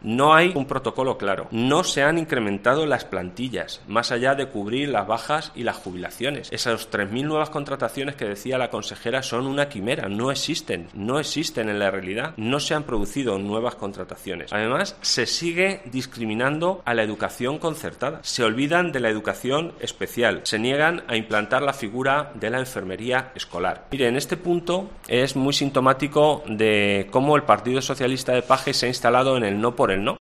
No hay un protocolo claro. No se han incrementado las plantillas, más allá de cubrir las bajas y las jubilaciones. Esas 3.000 nuevas contrataciones que decía la consejera son una quimera, no existen en la realidad. No se han producido nuevas contrataciones. Además, se sigue discriminando a la educación concertada. Se olvidan de la educación especial. Se niegan a implantar la figura de la enfermería escolar. Mire, en este punto es muy sintomático de cómo el Partido Socialista de Paje se ha instalado en el no por el no.